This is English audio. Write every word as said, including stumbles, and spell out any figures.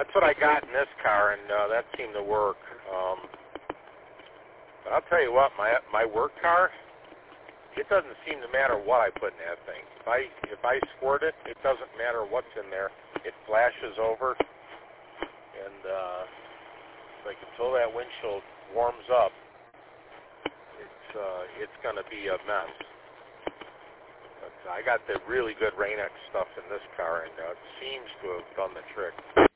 that's what I got in this car, and uh, that seemed to work. Um, but I'll tell you what, my my work car, it doesn't seem to matter what I put in that thing. If I if I squirt it, it doesn't matter what's in there. It flashes over, and uh, like until that windshield warms up, it's uh, it's going to be a mess. But I got the really good Rain-X stuff in this car, and uh, it seems to have done the trick.